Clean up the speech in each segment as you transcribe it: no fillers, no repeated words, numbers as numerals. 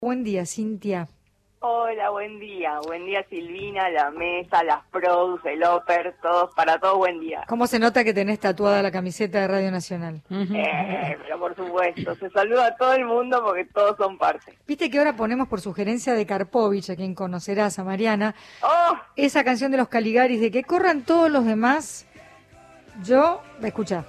Buen día, Cintia. Hola, buen día. Buen día, Silvina, la mesa, las pros, el Oper, todos, para todos, buen día. ¿Cómo se nota que tenés tatuada la camiseta de Radio Nacional? Pero por supuesto, se saluda a todo el mundo porque todos son parte. Viste que ahora ponemos por sugerencia de Karpovich, a quien conocerás, a Mariana, ¡Oh! esa canción de los Caligaris de que corran todos los demás. Yo, escuchá.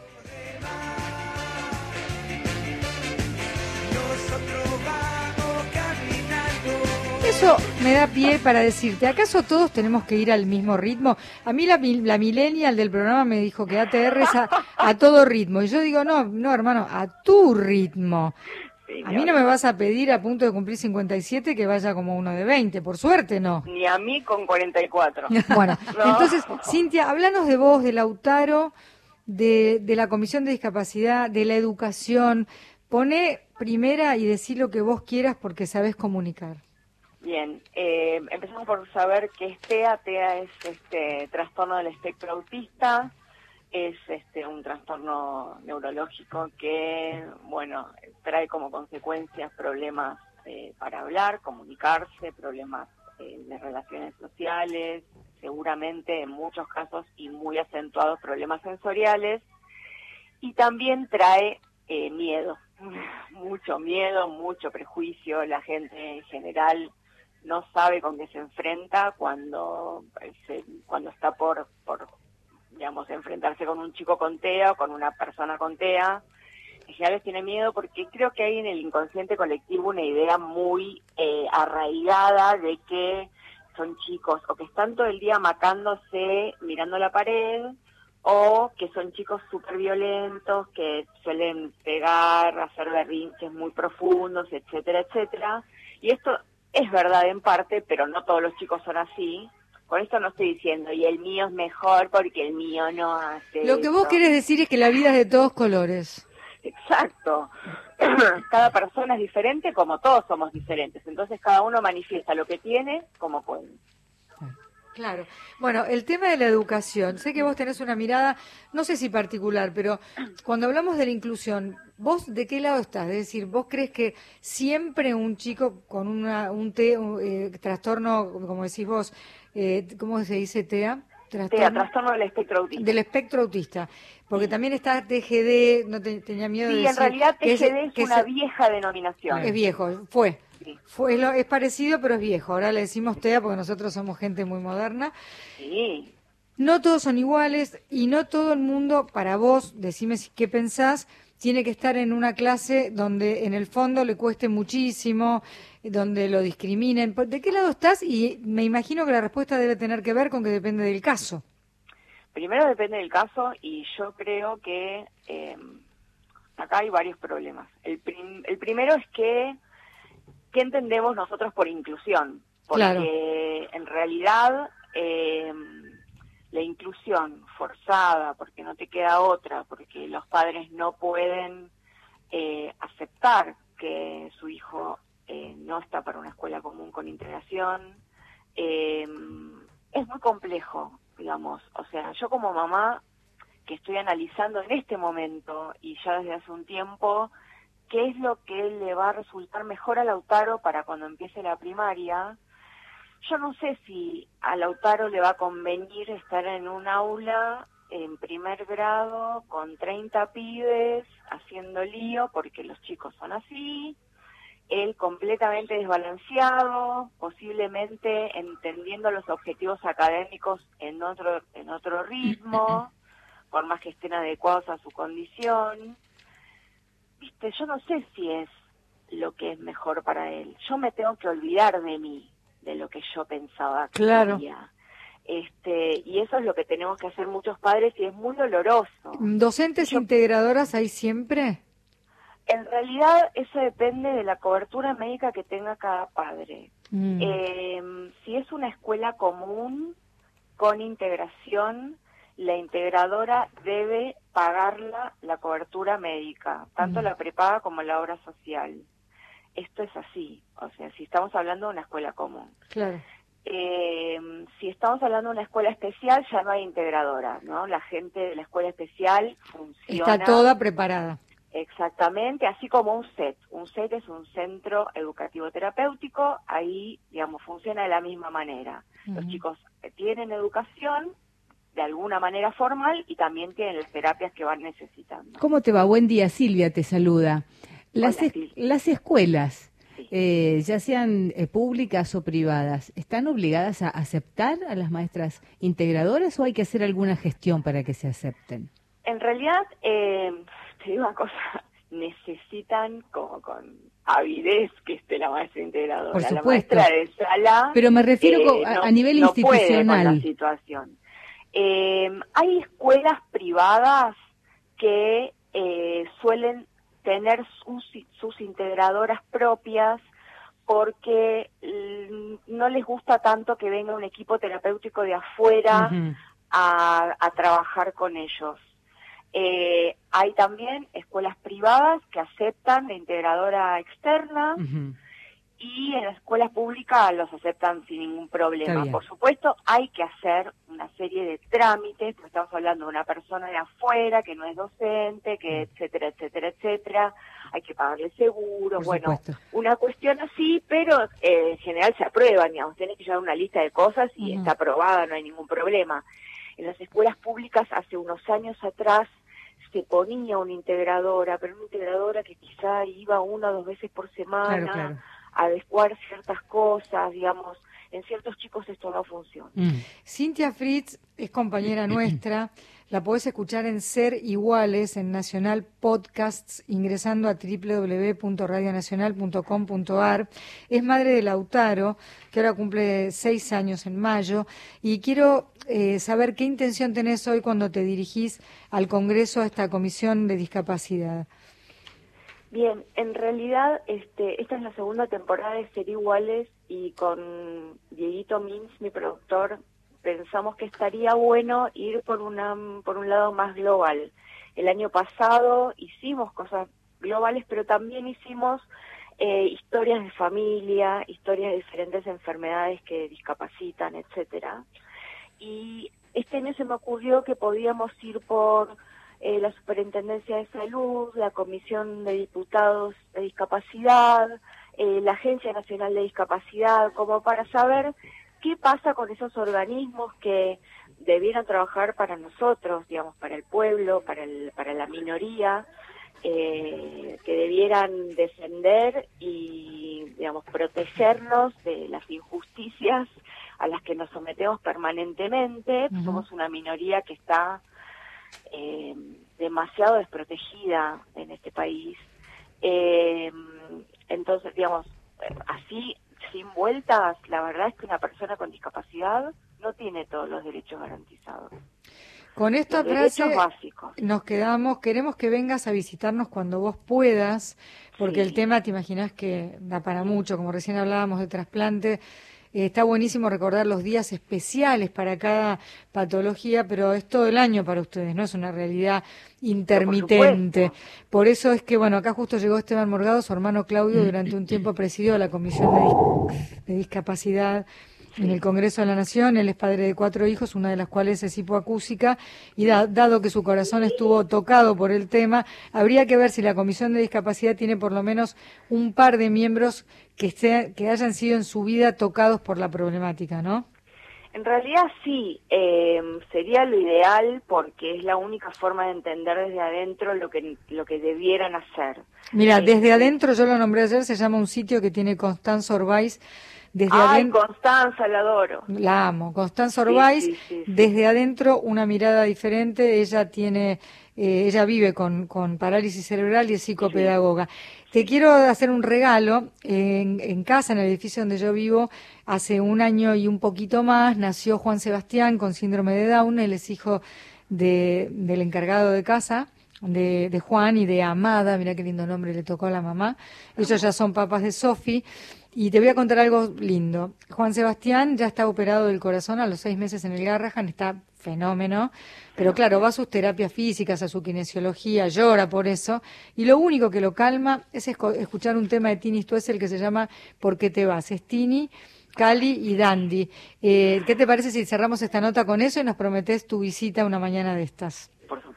Eso me da pie para decirte, ¿acaso todos tenemos que ir al mismo ritmo? A mí la millennial del programa me dijo que ATR es a todo ritmo. Y yo digo, no, hermano, a tu ritmo. Sí, A mí no me vas a pedir a punto de cumplir 57 que vaya como uno de 20, por suerte no. Ni a mí con 44. Bueno, No. entonces, Cintia, háblanos de vos, de Lautaro, de la Comisión de Discapacidad, de la educación. Poné primera y decí lo que vos quieras porque sabés comunicar. Bien, empezamos por saber qué es TEA. TEA es trastorno del espectro autista, es un trastorno neurológico que, bueno, trae como consecuencias problemas para hablar, comunicarse, problemas de relaciones sociales, seguramente en muchos casos y muy acentuados problemas sensoriales, y también trae miedo, mucho prejuicio. La gente en general no sabe con qué se enfrenta cuando está por digamos, enfrentarse con un chico con TEA o con una persona con TEA. En general tiene miedo porque creo que hay en el inconsciente colectivo una idea muy arraigada de que son chicos o que están todo el día macándose mirando la pared, o que son chicos súper violentos, que suelen pegar, hacer berrinches muy profundos, etcétera, etcétera. Y esto es verdad en parte, pero no todos los chicos son así. Con esto no estoy diciendo, y el mío es mejor porque el mío no hace Lo que vos eso. querés decir es que la vida es de todos colores. Exacto. Cada persona es diferente como todos somos diferentes. Entonces cada uno manifiesta lo que tiene como puede. Claro. Bueno, el tema de la educación, sé que vos tenés una mirada, no sé si particular, pero cuando hablamos de la inclusión, ¿vos de qué lado estás? Es decir, ¿vos crees que siempre un chico con un trastorno, como decís vos, ¿cómo se dice TEA? TEA, trastorno del espectro autista. Del espectro autista, porque también está TGD, no tenía miedo de Sí, decir... en realidad TGD es una es vieja denominación. Es viejo, fue. Sí. Es parecido, pero es viejo. Ahora le decimos TEA porque nosotros somos gente muy moderna. Sí. No todos son iguales y no todo el mundo, para vos, decime qué pensás, tiene que estar en una clase donde en el fondo le cueste muchísimo, donde lo discriminen. ¿De qué lado estás? Y me imagino que la respuesta debe tener que ver con que depende del caso. Primero depende del caso, y yo creo que acá hay varios problemas. El primero es ¿qué entendemos nosotros por inclusión? Porque Claro. en realidad la inclusión forzada, porque no te queda otra, porque los padres no pueden aceptar que su hijo no está para una escuela común con integración, es muy complejo, digamos. O sea, yo como mamá, que estoy analizando en este momento y ya desde hace un tiempo qué es lo que le va a resultar mejor a Lautaro para cuando empiece la primaria, yo no sé si a Lautaro le va a convenir estar en un aula en primer grado con 30 pibes haciendo lío, porque los chicos son así, él completamente desbalanceado, posiblemente entendiendo los objetivos académicos en otro ritmo, por más que estén adecuados a su condición. Viste, yo no sé si es lo que es mejor para él. Yo me tengo que olvidar de mí, de lo que yo pensaba que Claro. quería. Y eso es lo que tenemos que hacer muchos padres, y es muy doloroso. ¿Docentes integradoras hay siempre? En realidad eso depende de la cobertura médica que tenga cada padre. Si es una escuela común con integración, la integradora debe pagarla la cobertura médica, tanto la prepaga como la obra social. Esto es así, o sea, si estamos hablando de una escuela común. Claro. Si estamos hablando de una escuela especial, ya no hay integradora, ¿no? La gente de la escuela especial funciona. Está toda preparada. Exactamente, así como un CET. Un CET es un centro educativo terapéutico, ahí, digamos, funciona de la misma manera. Los chicos tienen educación de alguna manera formal y también tienen las terapias que van necesitando. ¿Cómo te va? Buen día, Silvia te saluda. Hola, Silvia. Las escuelas, Sí. ya sean públicas o privadas, ¿están obligadas a aceptar a las maestras integradoras o hay que hacer alguna gestión para que se acepten? En realidad, te digo una cosa, necesitan como con avidez que esté la maestra integradora. Por supuesto. La maestra de sala, pero me refiero a nivel no institucional. puede con la situación. Hay escuelas privadas que suelen tener sus integradoras propias porque no les gusta tanto que venga un equipo terapéutico de afuera a trabajar con ellos. Hay también escuelas privadas que aceptan la integradora externa y en las escuelas públicas los aceptan sin ningún problema. Por supuesto, hay que hacer una serie de trámites, porque estamos hablando de una persona de afuera que no es docente, que etcétera, etcétera, etcétera. Hay que pagarle seguros, bueno, una cuestión así, pero en general se aprueban, digamos, tenés que llevar una lista de cosas y está aprobada, no hay ningún problema. En las escuelas públicas hace unos años atrás se ponía una integradora, pero una integradora que quizá iba 1 o 2 veces por semana a adecuar ciertas cosas, digamos. En ciertos chicos esto no funciona. Cintia Fritz es compañera nuestra, la podés escuchar en Ser Iguales, en Nacional Podcasts, ingresando a www.radionacional.com.ar. Es madre de Lautaro, que ahora cumple 6 años en mayo, y quiero saber qué intención tenés hoy cuando te dirigís al Congreso, a esta Comisión de Discapacidad. Bien, en realidad esta es la segunda temporada de Ser Iguales y con Dieguito Mins, mi productor, pensamos que estaría bueno ir por un lado más global. El año pasado hicimos cosas globales, pero también hicimos historias de familia, historias de diferentes enfermedades que discapacitan, etcétera. Y este año se me ocurrió que podíamos ir por la Superintendencia de Salud, la Comisión de Diputados de Discapacidad, la Agencia Nacional de Discapacidad, como para saber qué pasa con esos organismos que debieran trabajar para nosotros, digamos, para el pueblo, para la minoría, que debieran defender y, digamos, protegernos de las injusticias a las que nos sometemos permanentemente. Somos una minoría que está demasiado desprotegida en este país. Entonces, digamos, así, sin vueltas, la verdad es que una persona con discapacidad no tiene todos los derechos garantizados. Con esta frase nos quedamos, queremos que vengas a visitarnos cuando vos puedas, porque el tema, te imaginás que da para mucho, como recién hablábamos de trasplante. Está buenísimo recordar los días especiales para cada patología, pero es todo el año para ustedes, no es una realidad intermitente. Por eso es que, bueno, acá justo llegó Esteban Morgado, su hermano Claudio, durante un tiempo presidió la Comisión de Discapacidad en el Congreso de la Nación. Él es padre de 4 hijos, una de las cuales es hipoacúsica, y dado que su corazón estuvo tocado por el tema, habría que ver si la Comisión de Discapacidad tiene por lo menos un par de miembros que hayan sido en su vida tocados por la problemática, ¿no? En realidad sí, sería lo ideal porque es la única forma de entender desde adentro lo que debieran hacer. Mira, desde adentro, yo lo nombré ayer, se llama un sitio que tiene Constanza Orbaiz. Constanza, la adoro. La amo. Constanza Orbaiz, desde adentro una mirada diferente. Ella vive con parálisis cerebral y es psicopedagoga. Te quiero hacer un regalo. En casa, en el edificio donde yo vivo, hace 1 año y un poquito más, nació Juan Sebastián con síndrome de Down. Él es hijo del encargado de casa, de Juan y de Amada. Mirá qué lindo nombre le tocó a la mamá. Ellos ya son papás de Sofi. Y te voy a contar algo lindo. Juan Sebastián ya está operado del corazón a los 6 meses en el Garrahan, está fenómeno, pero claro, va a sus terapias físicas, a su kinesiología, llora por eso, y lo único que lo calma es escuchar un tema de Tini Stoessel que se llama ¿Por qué te vas? Es Tini, Cali y Dandy. ¿Qué te parece si cerramos esta nota con eso y nos prometés tu visita una mañana de estas? Por supuesto.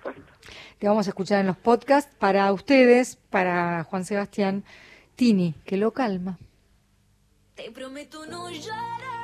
Te vamos a escuchar en los podcasts para ustedes, para Juan Sebastián, Tini, que lo calma. Te prometo no llorar.